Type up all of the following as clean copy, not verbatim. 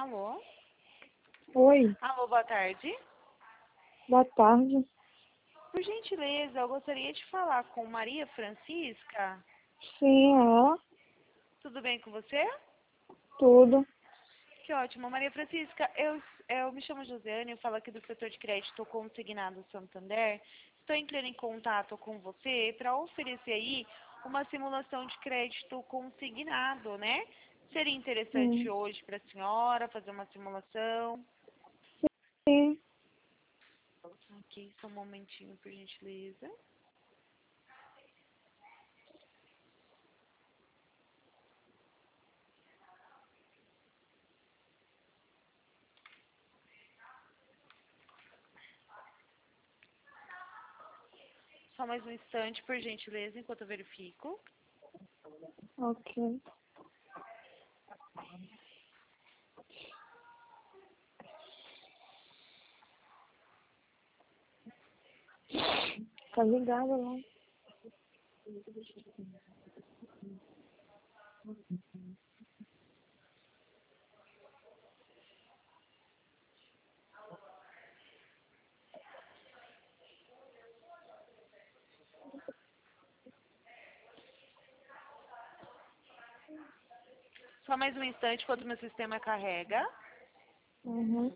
Alô? Oi, Alô, boa tarde. boa tarde. Por gentileza, eu gostaria de falar com Maria Francisca. Sim, ela, Tudo bem com você? tudo. Que ótimo. Maria Francisca, eu me chamo Josiane, eu falo aqui do setor de crédito consignado Santander. Estou entrando em contato com você para oferecer aí uma simulação de crédito consignado, né? Seria interessante Sim, hoje para a senhora fazer uma simulação. sim, Ok, só um momentinho, por gentileza. Só mais um instante, por gentileza, enquanto eu verifico. ok. Tá ligado lá. Só mais um instante enquanto meu sistema carrega. Uhum.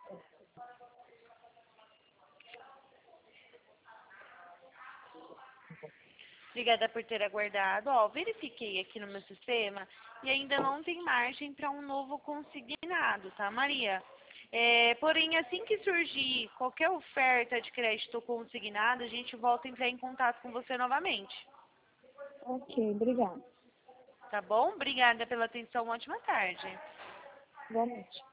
Obrigada por ter aguardado. Ó, verifiquei aqui no meu sistema e ainda não tem margem para um novo consignado, tá, Maria? Porém, assim que surgir qualquer oferta de crédito consignado, a gente volta a entrar em contato com você novamente. Ok, obrigada. Tá bom? Obrigada pela atenção. Ótima tarde. Boa noite.